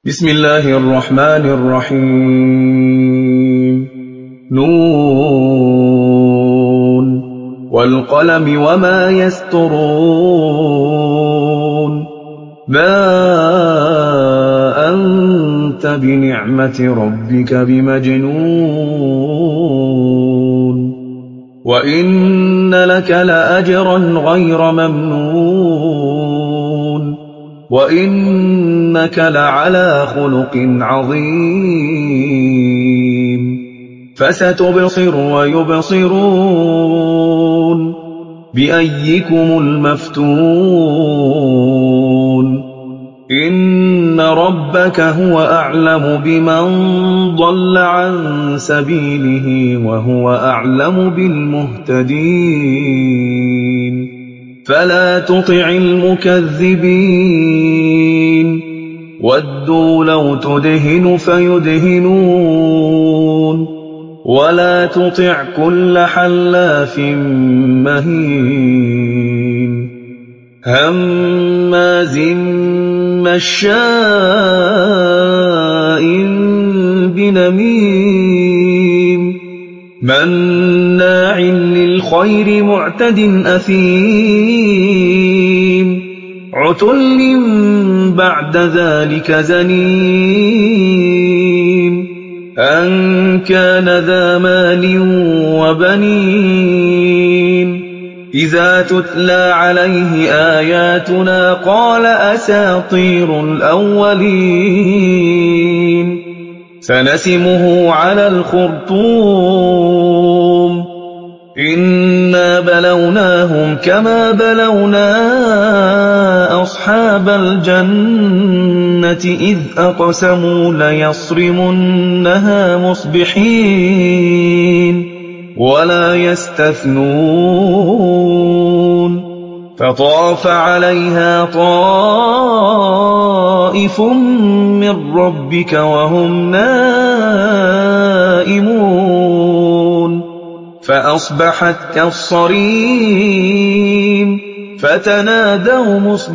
بسم الله الرحمن الرحيم نون والقلم وما يسطرون ما أنت بنعمة ربك بمجنون وإن لك لأجرا غير ممنون وإنك لعلى خلق عظيم فستبصر ويبصرون بأيكم المفتون إن ربك هو أعلم بمن ضل عن سبيله وهو أعلم بالمهتدين فلا تطع المكذبين ودوا لو تدهن فيدهنون ولا تطع كل حلاف مهين هماز مشاء بنميم مناع للخير معتد أثيم عتل بعد ذلك زنيم أن كان ذا مال وبنين إذا تتلى عليه آياتنا قال أساطير الأولين سنسمه على الخرطوم إنا بلوناهم كما بلونا أصحاب الجنة إذ أقسموا ليصرمنها مصبحين ولا يستثنون فطاف عليها طائف من ربك وهم نائمون فأصبحت كالصريم فتنادوا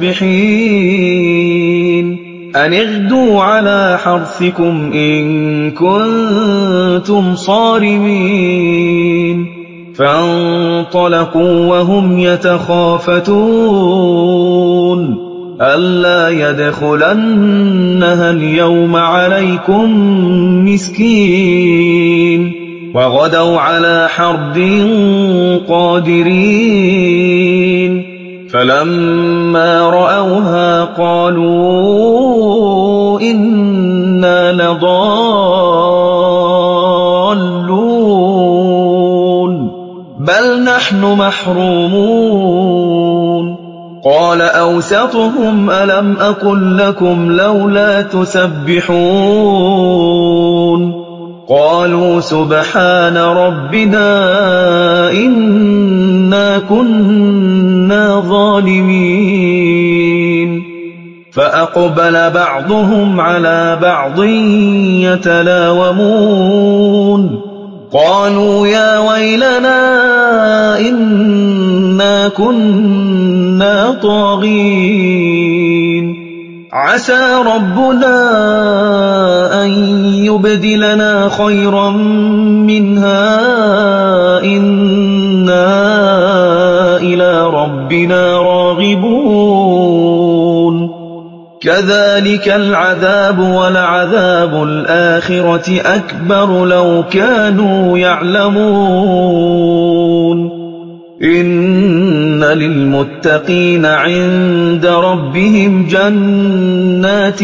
مصبحين أن اغدوا على حرثكم إن كنتم صارمين فانطلقوا وهم يتخافتون ألا يدخلنها اليوم عليكم مسكين وغدوا على حرد قادرين فلما رأوها قالوا إنا لضالون بل نحن محرومون قال أوسطهم ألم أقل لكم لولا تسبحون قالوا سبحان ربنا إنا كنا ظالمين فأقبل بعضهم على بعض يتلاومون قالوا يا ويلنا إنا كنا طاغين عسى ربنا أن يبدلنا خيرا منها إنا إلى ربنا راغبون كذلك العذاب ولعذاب الآخرة أكبر لو كانوا يعلمون إن للمتقين عند ربهم جنات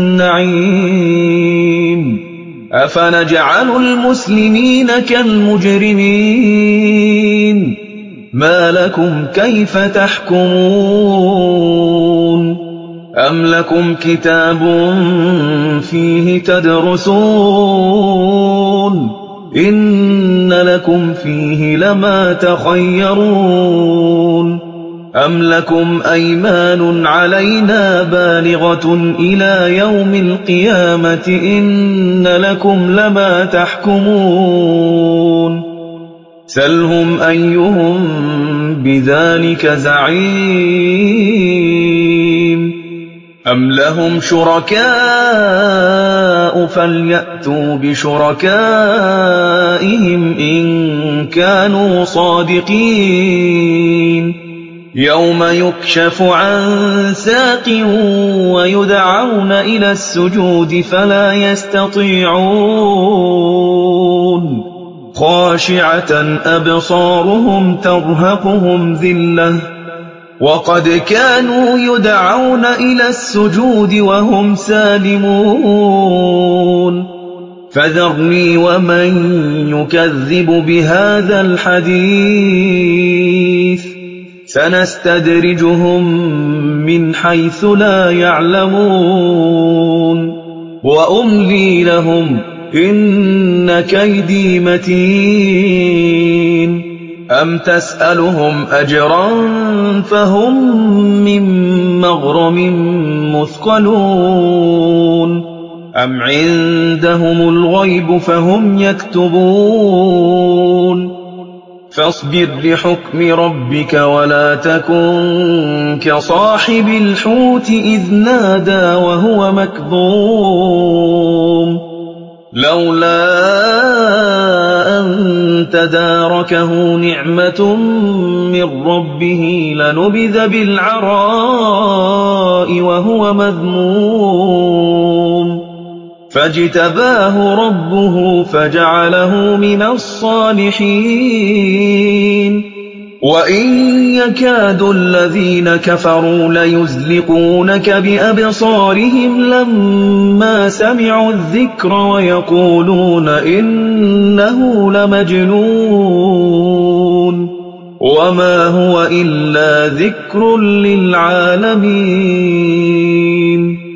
النعيم أفنجعل المسلمين كالمجرمين ما لكم كيف تحكمون أم لكم كتاب فيه تدرسون إن لكم فيه لما تخيرون أم لكم أيمان علينا بالغة إلى يوم القيامة إن لكم لما تحكمون سلهم أيهم بذلك زعيم أَمْ لَهُمْ شُرَكَاءُ فَلْيَأْتُوا بِشُرَكَائِهِمْ إِن كَانُوا صَادِقِينَ يَوْمَ يُكْشَفُ عَن سَاقٍ وَيُدْعَوْنَ إِلَى السُّجُودِ فَلَا يَسْتَطِيعُونَ خَاشِعَةً أَبْصَارُهُمْ تَرْهَقُهُمْ ذِلَّةٌ وَقَدْ كَانُوا يُدْعَوْنَ إِلَى السُّجُودِ وَهُمْ سَالِمُونَ فَذَرْنِي وَمَن يُكَذِّبُ بِهَٰذَا الْحَدِيثِ سَنَسْتَدْرِجُهُم مِّنْ حَيْثُ لَا يَعْلَمُونَ وَأُمْلِي لَهُمْ إِنَّ كَيْدِي مَتِينٌ أَمْ تَسْأَلُهُمْ أَجْرًا فَهُم مِّن مَّغْرَمٍ مُّثْقَلُونَ أَمْ عِندَهُمُ الْغَيْبُ فَهُمْ يَكْتُبُونَ فَاصْبِرْ لِحُكْمِ رَبِّكَ وَلَا تَكُن كَصَاحِبِ الْحُوتِ إِذْ نَادَىٰ وَهُوَ مَكْظُومٌ لَّوْلَا أَن تَدَارَكَهُ نِعْمَةٌ مِّن رَّبِّهِ لَنُبِذَ بِالْعَرَاءِ وَهُوَ مَذْمُومٌ فَاجْتَبَاهُ رَبُّهُ فَجَعَلَهُ مِنَ الصَّالِحِينَ وَإِن يَكَادُ الَّذِينَ كَفَرُوا لَيُزْلِقُونَكَ بِأَبْصَارِهِمْ لَمَّا سَمِعُوا الذِّكْرَ وَيَقُولُونَ إِنَّهُ لَمَجْنُونٌ وَمَا هُوَ إِلَّا ذِكْرٌ لِّلْعَالَمِينَ